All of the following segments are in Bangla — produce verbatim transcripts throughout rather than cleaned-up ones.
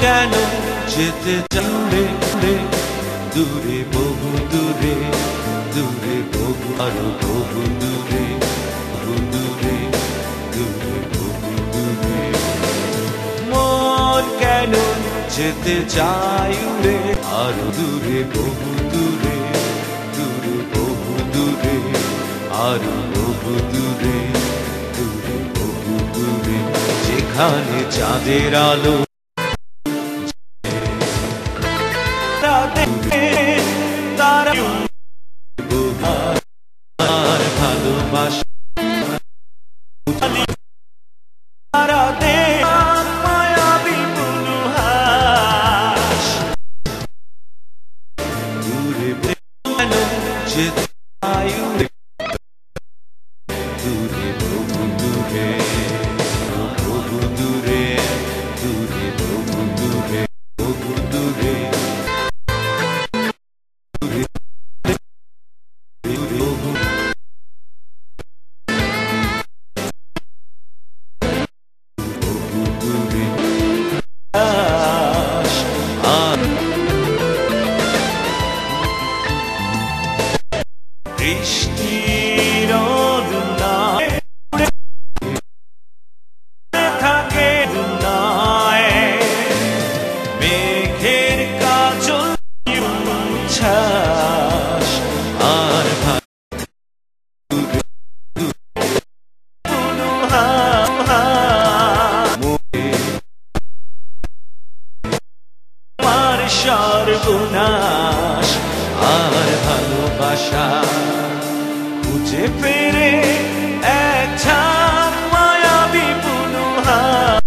কেন যেতে চাইলে দূরে বহু দূরে দূরে বহু আরো বহু দূরে বহু দূরে দূরে বহু দূরে মন কেন যেতে চাই উড়ে আরো দূরে বহু দূরে দূরে বহু দূরে আরো বহু দূরে দূরে বহু দূরে যেখানে চাঁদের আলো তারা আর ভালোবাসা তারা দে মায়াবী মনোহাস দূরে কেন যেতে চাই উড়ে দূরে বহু দূরে বহু দূরে দূরে বহু দূরে বহু দূরে বৃষ্টির অরুণায় থাকে দুনায় মেঘের কাজল উচ্ছ্বাস আর আমার সর্বনাশ আর ভালোবাসা খুঁজে ফেরে এক ঝাঁক মায়াবী মনোহার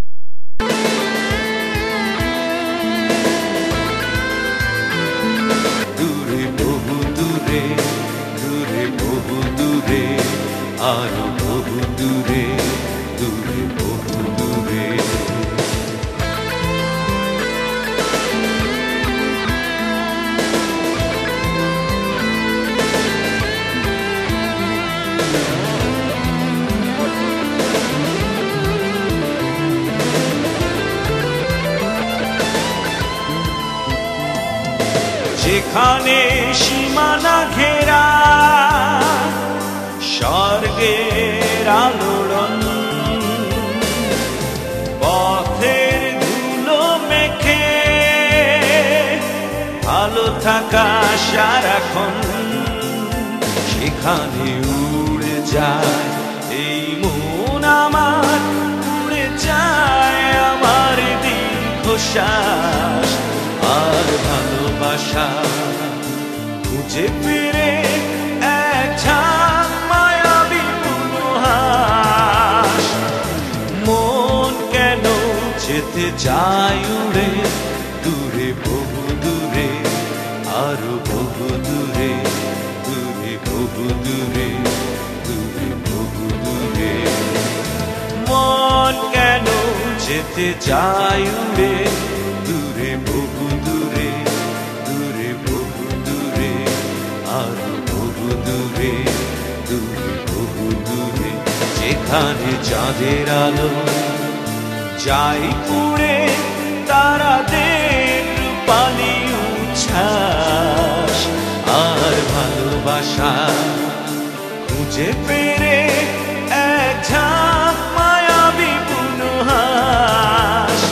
দূরে বহু দূরে দূরে বহু দূরে আরো বহু দূরে দূরে বহু দূরে যেখানে সীমানা ঘেরা স্বর্গের আলোড়ন পথের ধুলো মেখে ভালো থাকা সারাক্ষণ সেখানে উড়ে যায় এই মন আমার উড়ে যায় আমার দীর্ঘশ্বাস আর ভালোবাসা খুঁজে ফিরে এক ঝাঁক মায়াবী মনোহাস মন কেন যেতে চাই উড়ে দূরে বহু দূরে আরো বহু দূরে দূরে বহু দূরে দূরে বহু দূরে মন কেন যেতে চাই উড়ে দূরে বহু দূরে দূরে বহু দূরে আরো বহু দূরে দূরে বহু দূরে যেখানে চাঁদের আলো যাই পুড়ে তারাদের রূপালি উচ্ছ্বাস আর ভালোবাসা খুঁজে ফেরে এক ঝাঁক মায়াবী মনোহাস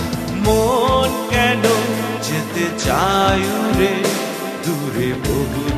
মন কেন যেতে চাই উড়ে দূরে বহু